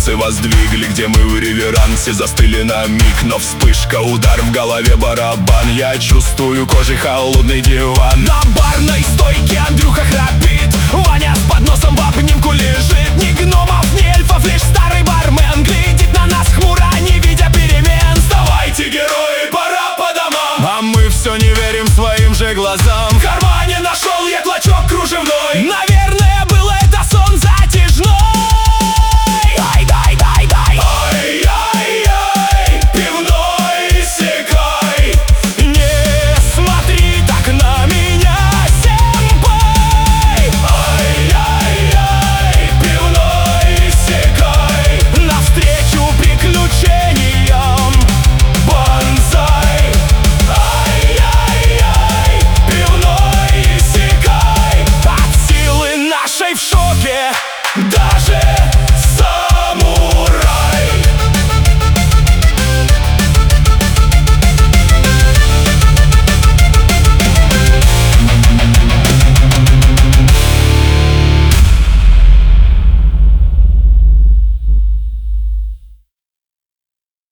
Пальцы воздвигли, где мы в реверансе застыли на миг, но вспышка, удар в голове, барабан. Я чувствую кожей холодный диван. На барной стойке Андрюха храпит, Ваня с подносом в обнимку лежит. Ни гномов, ни эльфов, лишь старый бармен глядит на нас хмуро, не видя перемен. Вставайте, герои, пора по домам. А мы все не верим своим же глазам. В кармане нашел я клочок кружевной.